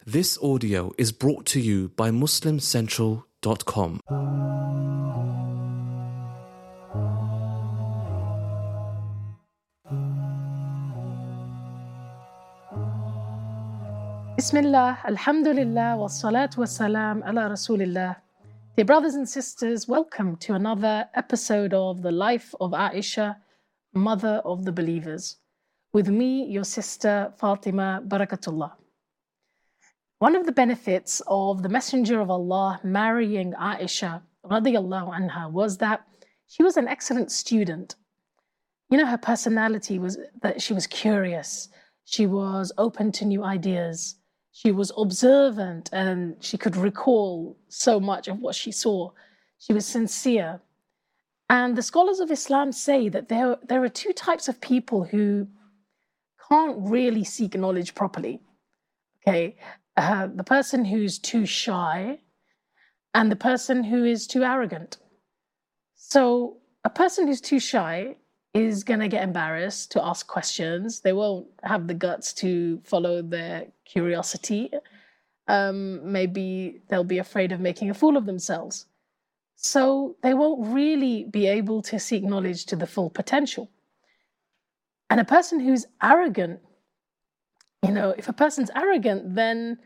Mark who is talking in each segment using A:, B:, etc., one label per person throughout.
A: This audio is brought to you by MuslimCentral.com.
B: Bismillah, Alhamdulillah, wassalatu wassalam ala Rasulillah. Dear brothers and sisters, welcome to another episode of the life of Aisha, mother of the believers. With me, your sister Fatima Barakatullah. One of the benefits of the Messenger of Allah marrying Aisha radiyallahu anha was that she was an excellent student. You know, her personality was that she was curious, she was open to new ideas, she was observant, and she could recall so much of what she saw. She was sincere. And the scholars of Islam say that there are two types of people who can't really seek knowledge properly. Okay, the person who's too shy and the person who is too arrogant. So a person who's too shy is going to get embarrassed to ask questions. They won't have the guts to follow their curiosity. Maybe they'll be afraid of making a fool of themselves. So they won't really be able to seek knowledge to the full potential. And a person who's arrogant, if a person's arrogant, then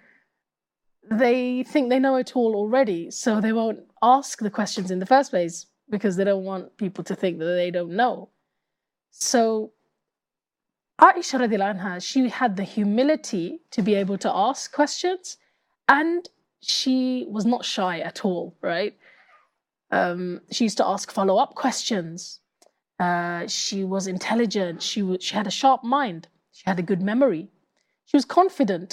B: they think they know it all already. So they won't ask the questions in the first place because they don't want people to think that they don't know. So Aisha radiallahu anha, she had the humility to be able to ask questions, and she was not shy at all, right? She used to ask follow-up questions. She was intelligent. She had a sharp mind. She had a good memory. She was confident.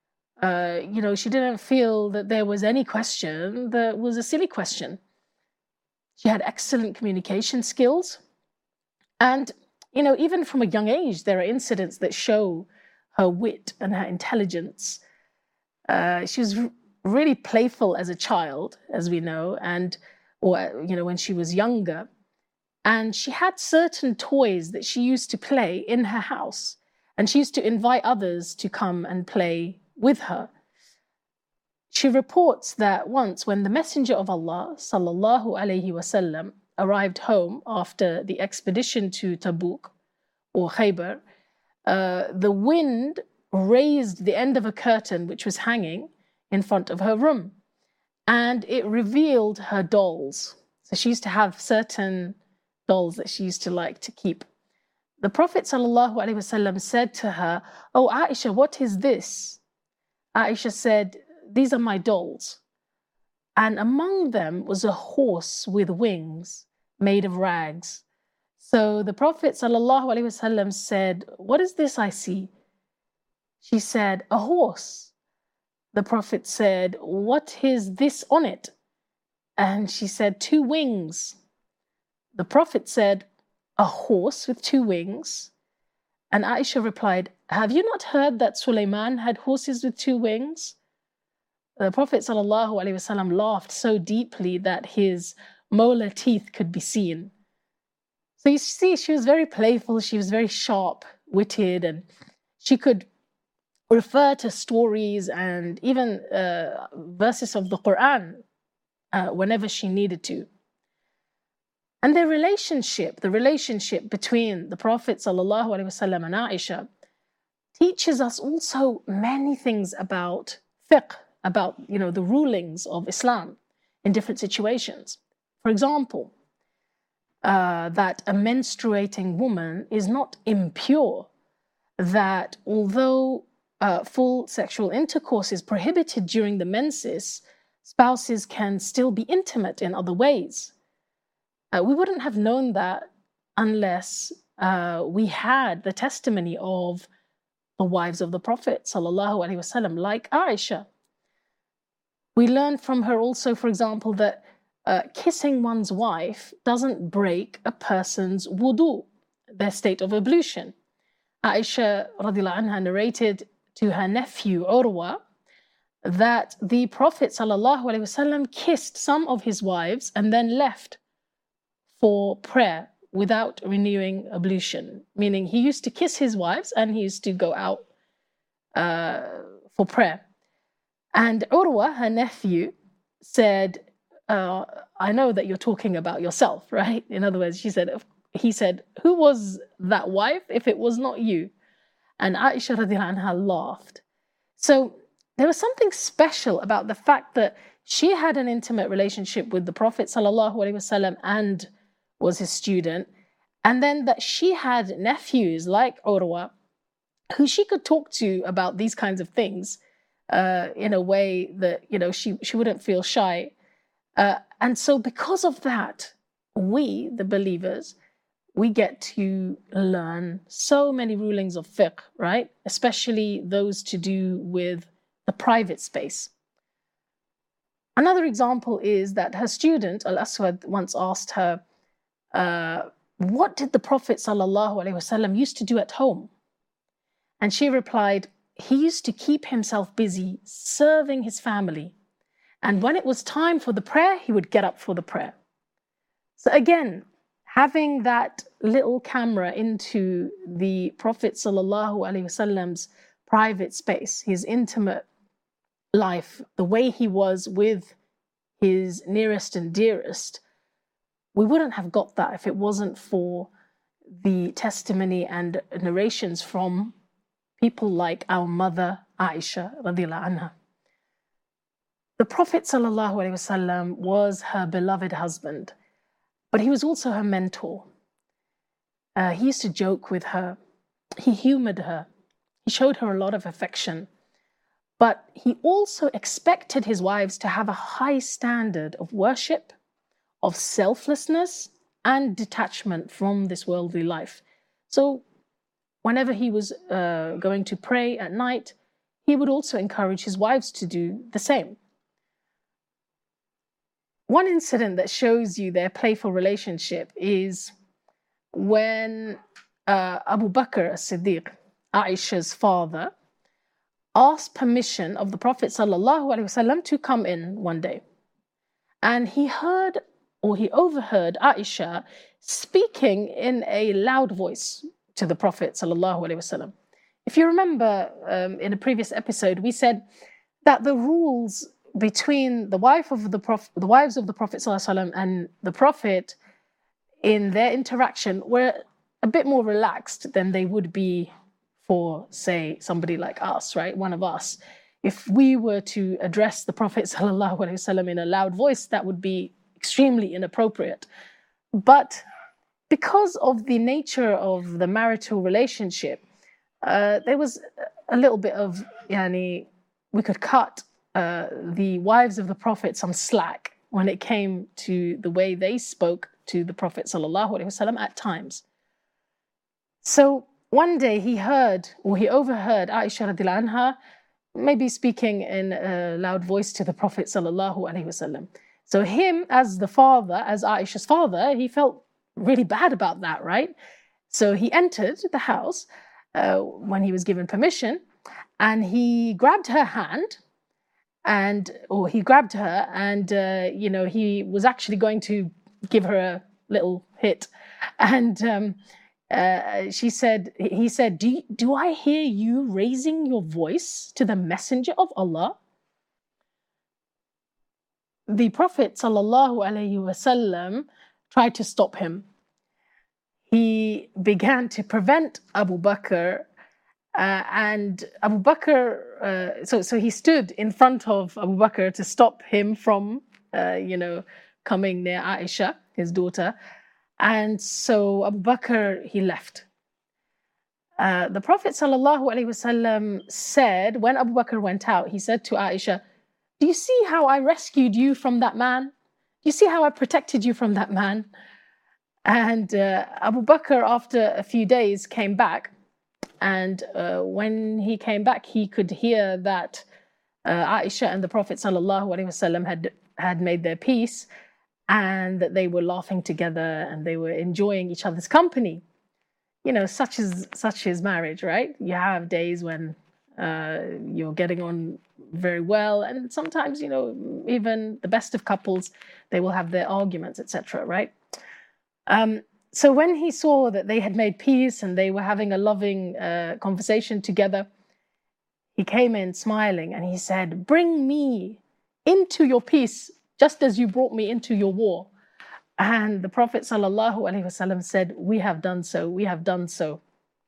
B: She didn't feel that there was any question that was a silly question. She had excellent communication skills. And, even from a young age, there are incidents that show her wit and her intelligence. She was really playful as a child, as we know, when she was younger. And she had certain toys that she used to play in her house. And she used to invite others to come and play with her. She reports that once when the Messenger of Allah, sallallahu alaihi wasallam, arrived home after the expedition to Tabuk or Khaybar, the wind raised the end of a curtain which was hanging in front of her room, and it revealed her dolls. So she used to have certain dolls that she used to like to keep. The Prophet ﷺ said to her, "Oh Aisha, what is this?" Aisha said, "These are my dolls." And among them was a horse with wings made of rags. So the Prophet ﷺ said, "What is this I see?" She said, "A horse." The Prophet said, "What is this on it?" And she said, "Two wings." The Prophet said, "A horse with two wings?" And Aisha replied, "Have you not heard that Sulaiman had horses with two wings?" The Prophet ﷺ laughed so deeply that his molar teeth could be seen. So you see, she was very playful, she was very sharp-witted, and she could refer to stories and even verses of the Quran whenever she needed to. And the relationship between the Prophet ﷺ and Aisha teaches us also many things about fiqh, about the rulings of Islam in different situations. For example, that a menstruating woman is not impure, that although full sexual intercourse is prohibited during the menses, spouses can still be intimate in other ways. We wouldn't have known that unless we had the testimony of the wives of the Prophet ﷺ, like Aisha. We learn from her also, for example, that kissing one's wife doesn't break a person's wudu, their state of ablution. Aisha radiallahu anha narrated to her nephew Urwa that the Prophet ﷺ kissed some of his wives and then left for prayer without renewing ablution, meaning he used to kiss his wives and he used to go out for prayer. And Urwa, her nephew, said, I know that you're talking about yourself, right? In other words, he said, who was that wife if it was not you? And Aisha radiallahu anha laughed. So there was something special about the fact that she had an intimate relationship with the Prophet sallallahu alaihi wasallam and was his student, and then that she had nephews like Urwa who she could talk to about these kinds of things in a way that she wouldn't feel shy. And so because of that, we, the believers, we get to learn so many rulings of fiqh, right? Especially those to do with the private space. Another example is that her student, Al-Aswad, once asked her, what did the Prophet ﷺ used to do at home? And she replied, he used to keep himself busy serving his family. And when it was time for the prayer, he would get up for the prayer. So again, having that little camera into the Prophet ﷺ's private space, his intimate life, the way he was with his nearest and dearest, we wouldn't have got that if it wasn't for the testimony and narrations from people like our mother Aisha radiallahu anha. The Prophet ﷺ was her beloved husband, but he was also her mentor. He used to joke with her. He humored her. He showed her a lot of affection. But he also expected his wives to have a high standard of worship, of selflessness, and detachment from this worldly life. So whenever he was going to pray at night, he would also encourage his wives to do the same. One incident that shows you their playful relationship is when Abu Bakr as-Siddiq, Aisha's father, asked permission of the Prophet ﷺ to come in one day. And he overheard Aisha speaking in a loud voice to the Prophet ﷺ. If you remember in a previous episode, we said that the rules between the wives of the Prophet ﷺ and the Prophet in their interaction were a bit more relaxed than they would be for, say, somebody like us, right? One of us. If we were to address the Prophet ﷺ in a loud voice, that would be extremely inappropriate. But because of the nature of the marital relationship, there was a little bit of, we could cut the wives of the Prophet some slack when it came to the way they spoke to the Prophet ﷺ at times. So one day he overheard Aisha radiallahu anha maybe speaking in a loud voice to the Prophet ﷺ. So him, as Aisha's father, he felt really bad about that, right? So he entered the house when he was given permission, and he grabbed her hand, he was actually going to give her a little hit, and he said, do I hear you raising your voice to the Messenger of Allah? The Prophet ﷺ tried to stop him. He began to prevent Abu Bakr, and Abu Bakr, so he stood in front of Abu Bakr to stop him from, coming near Aisha, his daughter. And so Abu Bakr, he left. The Prophet ﷺ said, when Abu Bakr went out, he said to Aisha, do you see how I rescued you from that man? Do you see how I protected you from that man? And Abu Bakr, after a few days, came back. And when he came back, he could hear that Aisha and the Prophet ﷺ had made their peace, and that they were laughing together and they were enjoying each other's company. Such is marriage, right? You have days when you're getting on very well, and sometimes, even the best of couples, they will have their arguments, etc., right? So when he saw that they had made peace and they were having a loving conversation together, he came in smiling and he said, "Bring me into your peace, just as you brought me into your war." And the Prophet ﷺ said, "We have done so, we have done so."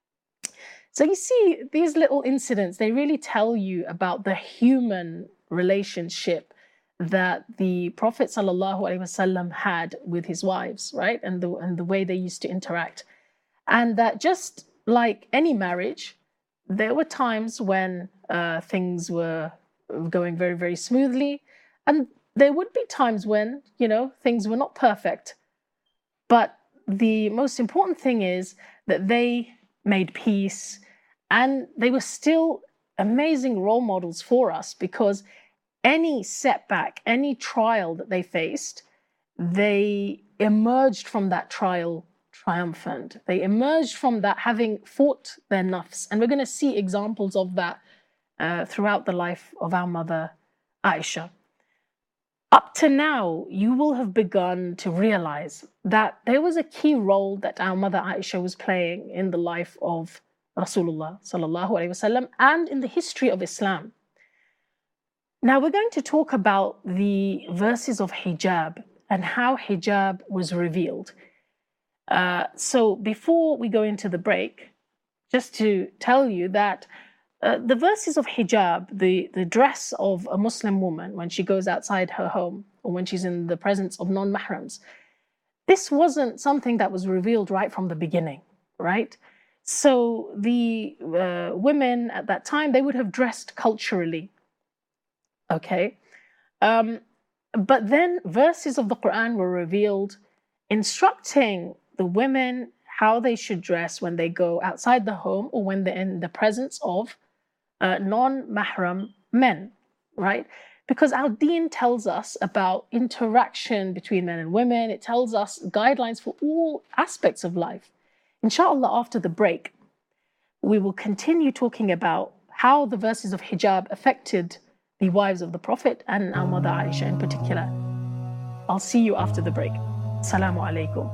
B: So you see, these little incidents, they really tell you about the human relationship that the Prophet ﷺ had with his wives, right? And the way they used to interact. And that just like any marriage, there were times when things were going very, very smoothly. And there would be times when, things were not perfect. But the most important thing is that they made peace, and they were still amazing role models for us, because any setback, any trial that they faced, they emerged from that trial triumphant. They emerged from that having fought their nafs. And we're going to see examples of that throughout the life of our mother, Aisha. Up to now, you will have begun to realize that there was a key role that our mother Aisha was playing in the life of Rasulullah sallallahu alaihi wasallam and in the history of Islam. Now we're going to talk about the verses of hijab and how hijab was revealed. So before we go into the break, just to tell you that the verses of hijab, the dress of a Muslim woman when she goes outside her home or when she's in the presence of non-mahrams, this wasn't something that was revealed right from the beginning, right? So the women at that time, they would have dressed culturally, okay? But then verses of the Quran were revealed instructing the women how they should dress when they go outside the home or when they're in the presence of non-mahram men, right? Because our deen tells us about interaction between men and women. It tells us guidelines for all aspects of life. Inshallah, after the break, we will continue talking about how the verses of hijab affected the wives of the Prophet and our mother Aisha in particular. I'll see you after the break. Assalamu alaikum.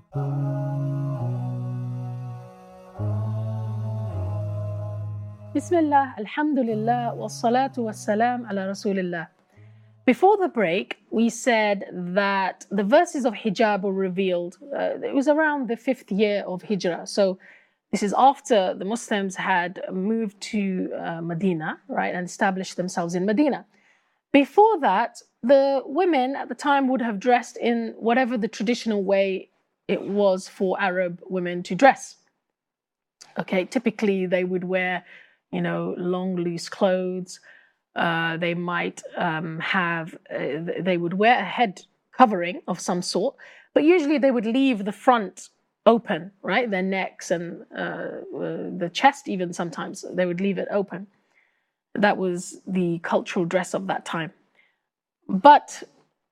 B: Bismillah, alhamdulillah, wassalatu wassalam ala rasulillah. Before the break, we said that the verses of hijab were revealed. It was around the 5th year of Hijrah. So this is after the Muslims had moved to Medina, right, and established themselves in Medina. Before that, the women at the time would have dressed in whatever the traditional way it was for Arab women to dress. Okay, typically they would wear, long, loose clothes. They might they would wear a head covering of some sort, but usually they would leave the front open, right? Their necks and the chest even sometimes, they would leave it open. That was the cultural dress of that time. But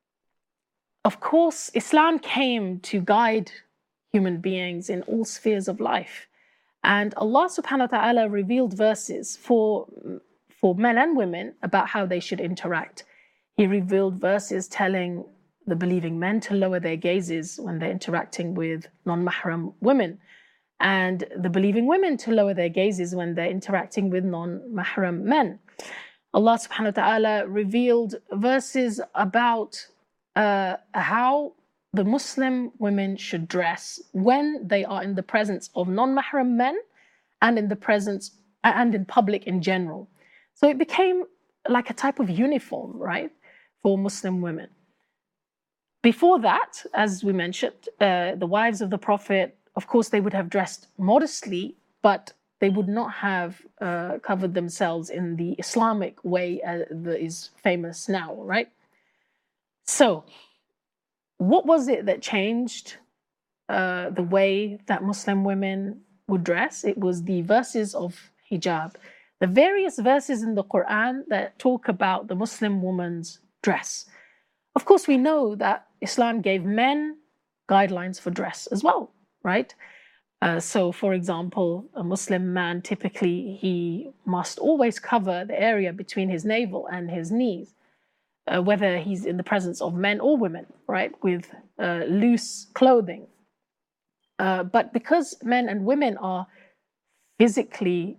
B: of course, Islam came to guide human beings in all spheres of life. And Allah subhanahu wa ta'ala revealed verses for men and women about how they should interact. He revealed verses telling the believing men to lower their gazes when they're interacting with non-mahram women, and the believing women to lower their gazes when they're interacting with non-mahram men. Allah subhanahu wa ta'ala revealed verses about how the Muslim women should dress when they are in the presence of non-mahram men and in the presence and in public in general. So it became like a type of uniform, right, for Muslim women. Before that, as we mentioned, the wives of the Prophet, of course, they would have dressed modestly, but they would not have covered themselves in the Islamic way that is famous now, right? So, what was it that changed the way that Muslim women would dress? It was the verses of hijab, the various verses in the Quran that talk about the Muslim woman's dress. Of course, we know that Islam gave men guidelines for dress as well, right? So, for example, a Muslim man, typically, he must always cover the area between his navel and his knees, whether he's in the presence of men or women, right, with loose clothing. But because men and women are physically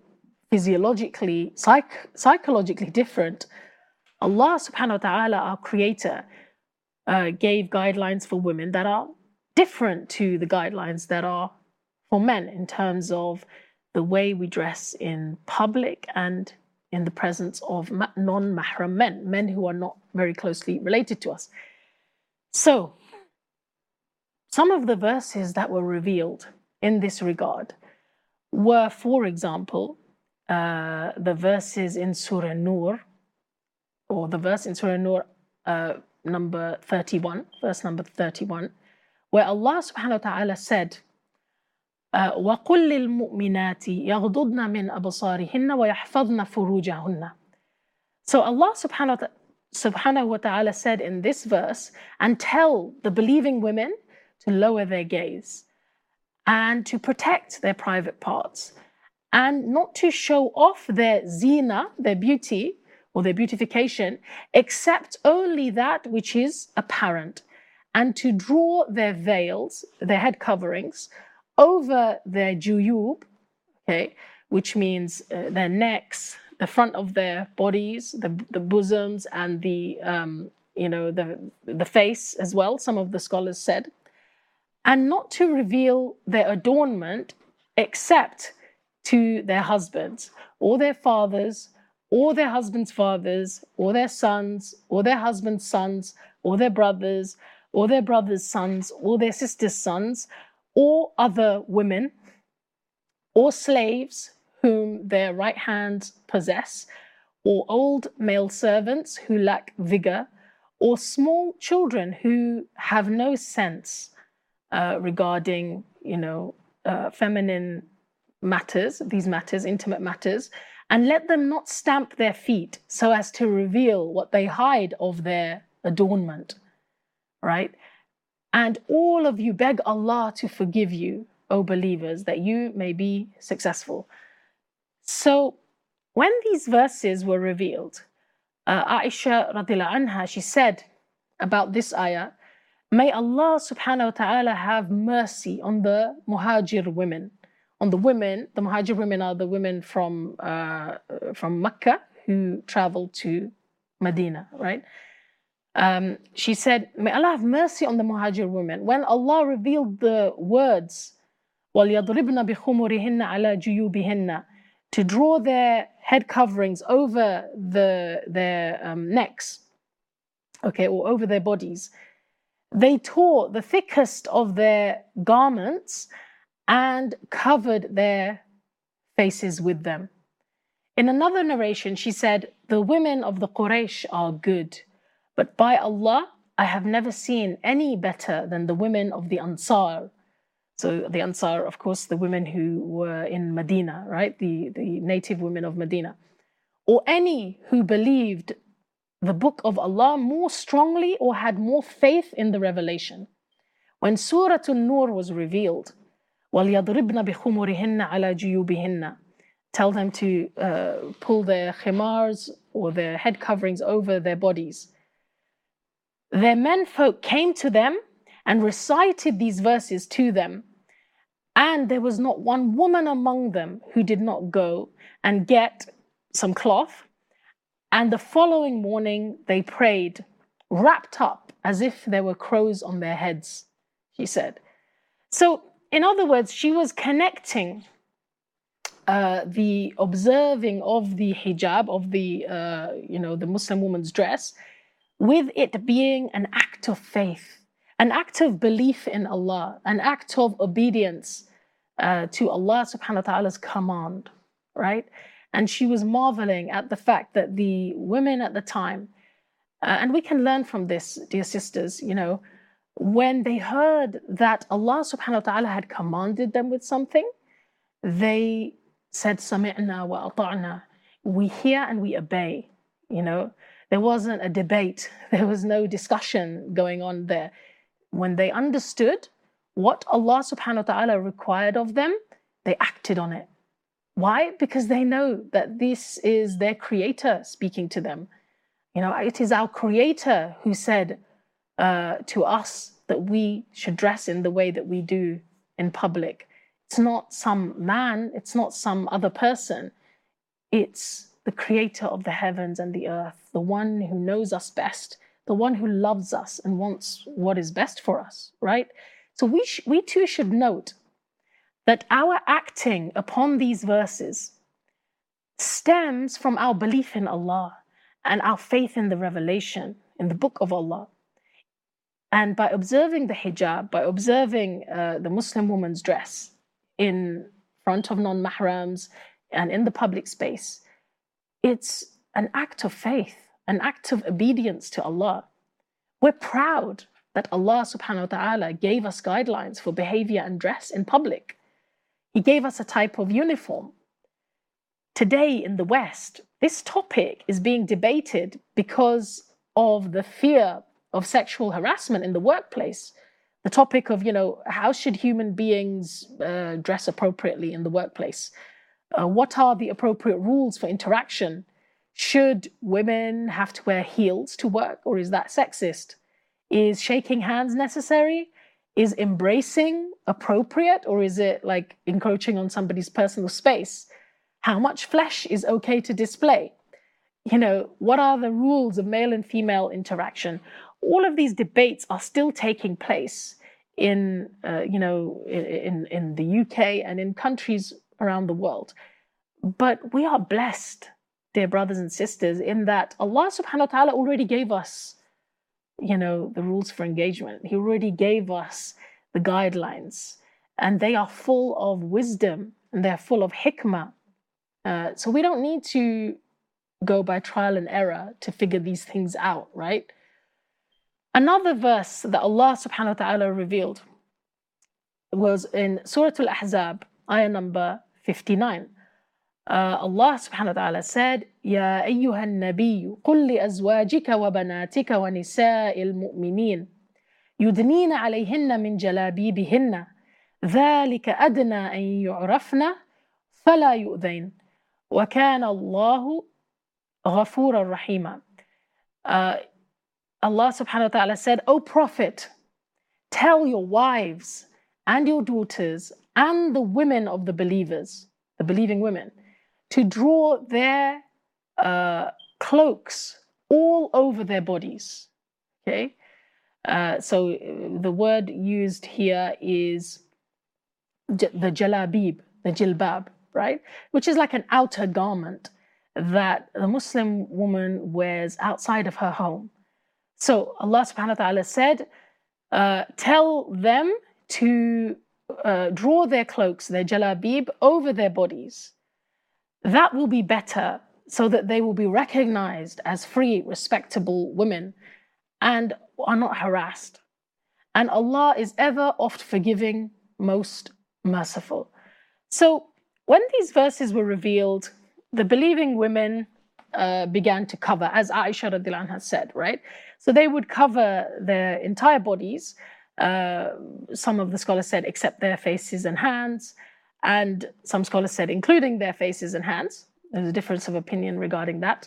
B: physiologically, psychologically different, Allah subhanahu wa ta'ala, our creator, gave guidelines for women that are different to the guidelines that are for men in terms of the way we dress in public and in the presence of non-mahram men who are not very closely related to us. So, some of the verses that were revealed in this regard were, for example, the verses in Surah Nur, or the verse in Surah Nur, number 31, verse number 31, where Allah subhanahu wa ta'ala said, وَقُلْ لِلْمُؤْمِنَاتِ يَغْضُضْنَ مِنْ أَبْصَارِهِنَّ وَيَحْفَظْنَ فُرُوجَهُنَّ. So Allah subhanahu wa ta'ala said in this verse, and tell the believing women to lower their gaze and to protect their private parts and not to show off their zina, their beauty or their beautification, except only that which is apparent, and to draw their veils, their head coverings, over their juyub, okay, which means their necks, the front of their bodies, the bosoms, and the face as well, some of the scholars said, and not to reveal their adornment except to their husbands or their fathers or their husbands' fathers or their sons or their husbands' sons or their brothers or their brothers' sons or their sisters' sons or other women or slaves whom their right hands possess, or old male servants who lack vigor, or small children who have no sense regarding, feminine matters, these matters, intimate matters, and let them not stamp their feet so as to reveal what they hide of their adornment, right? And all of you beg Allah to forgive you, O believers, that you may be successful. So when these verses were revealed, Aisha radiallahu anha, she said about this ayah, may Allah subhanahu wa ta'ala have mercy on the muhajir women. On the women, the muhajir women are the women from Mecca who traveled to Medina, right? She said, may Allah have mercy on the muhajir women. When Allah revealed the words, وَلْيَضْرِبْنَ بِخُمُرِهِنَّ عَلَى جُيُوبِهِنَّ, to draw their head coverings over their necks, okay, or over their bodies, they tore the thickest of their garments and covered their faces with them. In another narration, she said, the women of the Quraysh are good, but by Allah, I have never seen any better than the women of the Ansar. So the Ansar, of course, the women who were in Medina, right? The native women of Medina. Or any who believed the book of Allah more strongly or had more faith in the revelation. When Surah An-Nur was revealed, وَلْيَضْرِبْنَ بِخُمُرِهِنَّ عَلَى جُيُوبِهِنَّ, tell them to pull their khimars or their head coverings over their bodies. Their menfolk came to them and recited these verses to them, and there was not one woman among them who did not go and get some cloth, and the following morning they prayed, wrapped up as if there were crows on their heads, she said. So, in other words, she was connecting the observing of the hijab, of the Muslim woman's dress, with it being an act of faith, an act of belief in Allah, an act of obedience to Allah subhanahu wa ta'ala's command, right? And she was marveling at the fact that the women at the time, and we can learn from this, dear sisters, when they heard that Allah subhanahu wa ta'ala had commanded them with something, they said, Sami'na wa ata'na, we hear and we obey. There wasn't a debate, there was no discussion going on there. When they understood what Allah subhanahu wa ta'ala required of them, they acted on it. Why? Because they know that this is their creator speaking to them. It is our creator who said to us that we should dress in the way that we do in public. It's not some man, it's not some other person. It's the creator of the heavens and the earth, the one who knows us best, the one who loves us and wants what is best for us, right? So we too should note that our acting upon these verses stems from our belief in Allah and our faith in the revelation, in the book of Allah. And by observing the hijab, by observing the Muslim woman's dress in front of non-mahrams and in the public space, it's an act of faith, an act of obedience to Allah. We're proud that Allah subhanahu wa ta'ala gave us guidelines for behavior and dress in public. He gave us a type of uniform. Today in the West, this topic is being debated because of the fear of sexual harassment in the workplace. The topic of, how should human beings dress appropriately in the workplace? What are the appropriate rules for interaction? Should women have to wear heels to work, or is that sexist? Is shaking hands necessary? Is embracing appropriate, or is it like encroaching on somebody's personal space? How much flesh is okay to display? What are the rules of male and female interaction? All of these debates are still taking place in the UK and in countries around the world. But we are blessed, dear brothers and sisters, in that Allah subhanahu wa ta'ala already gave us, the rules for engagement. He already gave us the guidelines, and they are full of wisdom and they're full of hikmah. So we don't need to go by trial and error to figure these things out, right? Another verse that Allah subhanahu wa ta'ala revealed was in Surah Al-Ahzab, ayah number 59. Allah subhanahu wa ta'ala said, يَا أَيُّهَا النَّبِيُّ قُلْ لِأَزْوَاجِكَ وَبَنَاتِكَ وَنِسَاءِ الْمُؤْمِنِينَ يُدْنِينَ عَلَيْهِنَّ مِنْ جَلَابِيبِهِنَّ ذَلِكَ أَدْنَى أَنْ يُعْرَفْنَ فَلَا يُؤْذَيْنَ وَكَانَ اللَّهُ غَفُورًا رَحِيمًا. Allah subhanahu wa ta'ala said, O Prophet, tell your wives and your daughters and the women of the believers, the believing women, to draw their cloaks all over their bodies. Okay? So the word used here is the jalabib, the jilbab, right? Which is like an outer garment that the Muslim woman wears outside of her home. So Allah subhanahu wa ta'ala said, tell them to draw their cloaks, their jalabib, over their bodies. That will be better, so that they will be recognized as free, respectable women and are not harassed. And Allah is ever oft forgiving, most merciful. So when these verses were revealed, the believing women began to cover, as Aisha radiallahu anha said, right? So they would cover their entire bodies. Some of the scholars said except their faces and hands, and some scholars said including their faces and hands. There's a difference of opinion regarding that.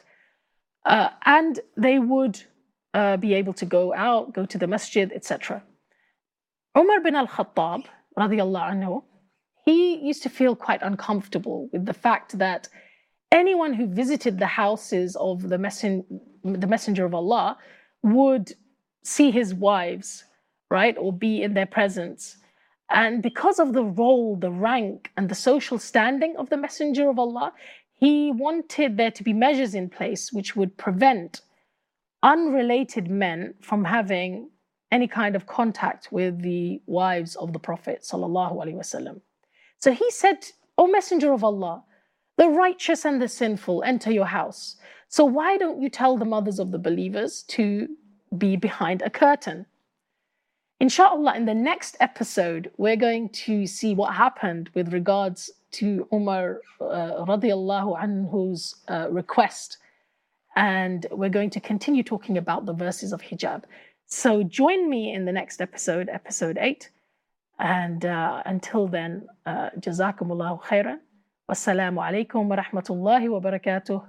B: And they would be able to go out, go to the masjid, etc. Umar bin al-Khattab, radiallahu anhu, he used to feel quite uncomfortable with the fact that anyone who visited the houses of the Messenger of Allah would see his wives, right, or be in their presence. And because of the role, the rank, and the social standing of the Messenger of Allah, he wanted there to be measures in place which would prevent unrelated men from having any kind of contact with the wives of the Prophet sallallahu alaihi wasallam. So he said, O Messenger of Allah, the righteous and the sinful enter your house. So why don't you tell the mothers of the believers to be behind a curtain? Inshallah, in the next episode, we're going to see what happened with regards to Umar radiallahu anhu's request. And we're going to continue talking about the verses of hijab. So join me in the next episode, episode 8. And until then, jazakumullahu khairan. Wassalamu alaikum wa rahmatullahi wa barakatuh.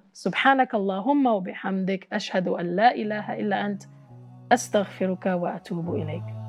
B: Subhanakallahumma wa bihamdik. Ashhadu an la ilaha illa ant. Astaghfiruka wa atubu ilayk.